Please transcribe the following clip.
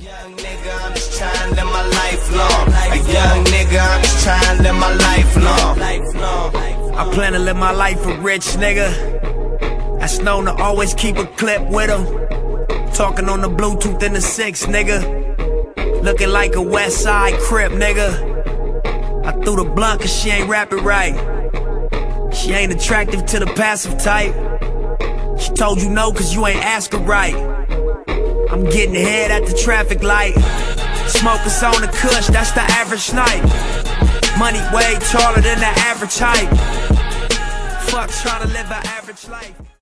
young nigga, I'm just trying to live my life long. A young nigga, I'm just trying to live my life long. I plan to live my life a rich nigga. That's known to always keep a clip with him. Talking on the Bluetooth in the 6, nigga. Looking like a West Side Crip, nigga. I threw the blunt cause she ain't rapping right. She ain't attractive to the passive type. She told you no cause you ain't ask her right. I'm getting head at the traffic light. Smokers on the kush, that's the average night. Money way taller than the average height. Fuck trying to live an average life.